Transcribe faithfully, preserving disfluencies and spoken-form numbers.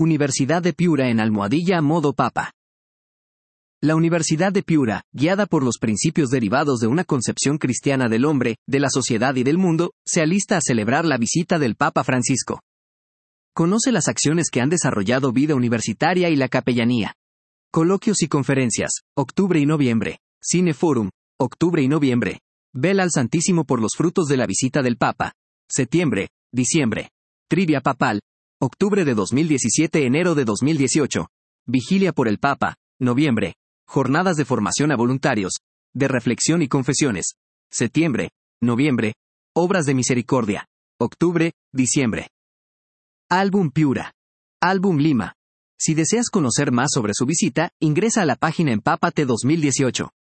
Universidad de Piura en Almohadilla modo Papa. La Universidad de Piura, guiada por los principios derivados de una concepción cristiana del hombre, de la sociedad y del mundo, se alista a celebrar la visita del Papa Francisco. Conoce las acciones que han desarrollado vida universitaria y la capellanía. Coloquios y conferencias, octubre y noviembre. Cineforum, octubre y noviembre. Vela al Santísimo por los frutos de la visita del Papa. Septiembre, diciembre. Trivia papal. Octubre de dos mil diecisiete, enero de dos mil dieciocho. Vigilia por el Papa. Noviembre. Jornadas de formación a voluntarios. De reflexión y confesiones. Septiembre, noviembre. Obras de misericordia. Octubre, diciembre. Álbum Piura. Álbum Lima. Si deseas conocer más sobre su visita, ingresa a la página en Empápate dos mil dieciocho.